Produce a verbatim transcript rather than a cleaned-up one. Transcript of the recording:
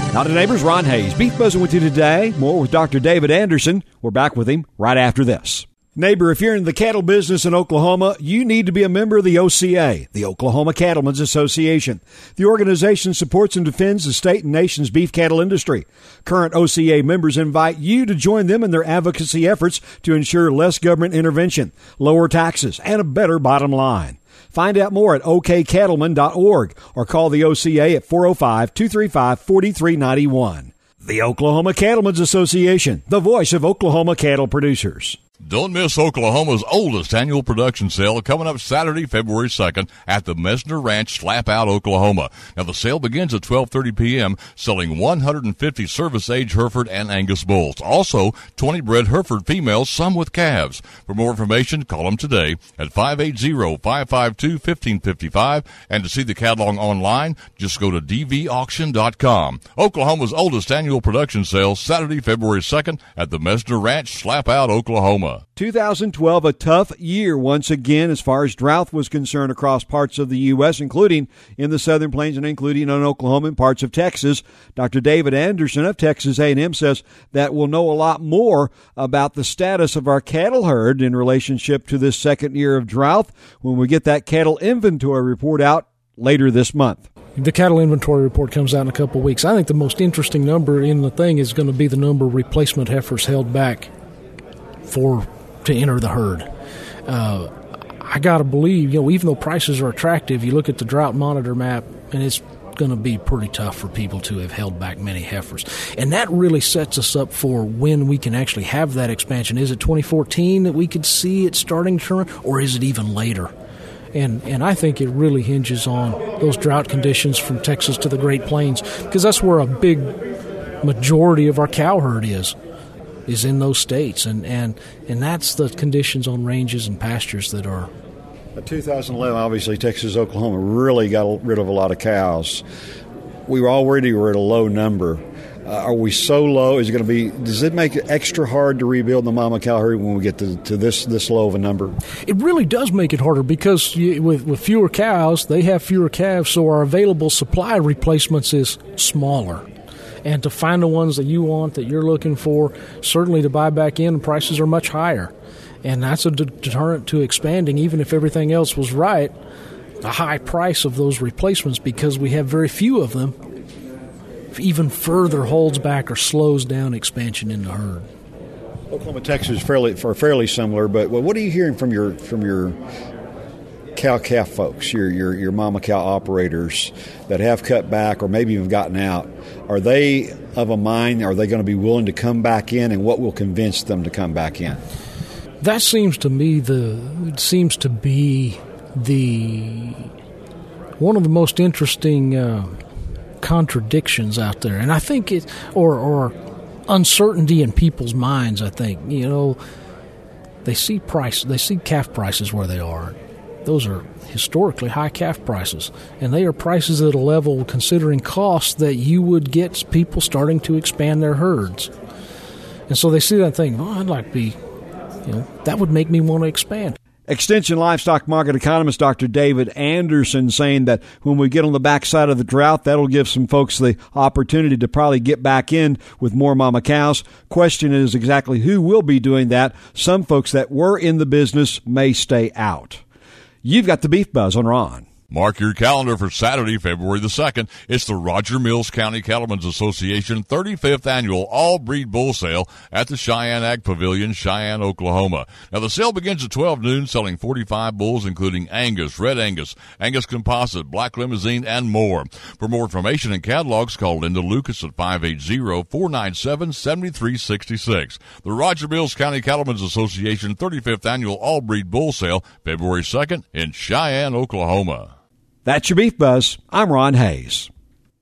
Howdy, neighbors. Ron Hayes. Beef Buzzing with you today. More with Doctor David Anderson. We're back with him right after this. Neighbor, if you're in the cattle business in Oklahoma, you need to be a member of the O C A, the Oklahoma Cattlemen's Association. The organization supports and defends the state and nation's beef cattle industry. Current O C A members invite you to join them in their advocacy efforts to ensure less government intervention, lower taxes, and a better bottom line. Find out more at o k cattlemen dot org or call the O C A at four oh five, two three five, four three nine one. The Oklahoma Cattlemen's Association, the voice of Oklahoma cattle producers. Don't miss Oklahoma's oldest annual production sale coming up Saturday, February second at the Mesner Ranch, Slap Out, Oklahoma. Now, the sale begins at twelve thirty p.m., selling one hundred fifty service-age Hereford and Angus bulls. Also, twenty bred Hereford females, some with calves. For more information, call them today at five eight zero, five five two, one five five five. And to see the catalog online, just go to d v auction dot com. Oklahoma's oldest annual production sale, Saturday, February second at the Mesner Ranch, Slap Out, Oklahoma. two thousand twelve, a tough year once again as far as drought was concerned across parts of the U S, including in the Southern Plains and including in Oklahoma and parts of Texas. Doctor David Anderson of Texas A and M says that we'll know a lot more about the status of our cattle herd in relationship to this second year of drought when we get that cattle inventory report out later this month. The cattle inventory report comes out in a couple of weeks. I think the most interesting number in the thing is going to be the number of replacement heifers held back for to enter the herd. Uh, I got to believe, you know, even though prices are attractive, you look at the drought monitor map, and it's going to be pretty tough for people to have held back many heifers. And that really sets us up for when we can actually have that expansion. Is it twenty fourteen that we could see it starting to turn, or is it even later? And and I think it really hinges on those drought conditions from Texas to the Great Plains, because that's where a big majority of our cow herd is. is in those states, and, and, and that's the conditions on ranges and pastures that are. In two thousand eleven, obviously, Texas, Oklahoma really got rid of a lot of cows. We were already were at a low number. Uh, are we so low? Is it going to be? Does it make it extra hard to rebuild the mama cow herd when we get to, to this this low of a number? It really does make it harder because you, with with fewer cows, they have fewer calves, so our available supply of replacements is smaller. And to find the ones that you want, that you're looking for, certainly to buy back in, prices are much higher. And that's a deterrent to expanding, even if everything else was right, the high price of those replacements, because we have very few of them, even further holds back or slows down expansion in the herd. Oklahoma, Texas fairly are fairly similar, but what are you hearing from your from your cow-calf folks, your, your your mama cow operators that have cut back or maybe even gotten out? Are they of a mind, are they going to be willing to come back in, and what will convince them to come back in? That seems to me the it seems to be the one of the most interesting uh, contradictions out there, and I think it or or uncertainty in people's minds. I think you know they see price, they see calf prices where they are. Those are historically high calf prices, and they are prices at a level considering costs that you would get people starting to expand their herds. And so they see that thing, oh, I'd like to be, you know, that would make me want to expand. Extension livestock market economist Doctor David Anderson saying that when we get on the backside of the drought, that'll give some folks the opportunity to probably get back in with more mama cows. Question is exactly who will be doing that. Some folks that were in the business may stay out. You've got the Beef Buzz on Ron. Mark your calendar for Saturday, February the second. It's the Roger Mills County Cattlemen's Association thirty-fifth Annual All-Breed Bull Sale at the Cheyenne Ag Pavilion, Cheyenne, Oklahoma. Now, the sale begins at twelve noon, selling forty-five bulls, including Angus, Red Angus, Angus Composite, Black Limousine, and more. For more information and catalogs, call Linda Lucas at five eight zero, four nine seven, seven three six six. The Roger Mills County Cattlemen's Association thirty-fifth Annual All-Breed Bull Sale, February second in Cheyenne, Oklahoma. That's your Beef Buzz. I'm Ron Hayes.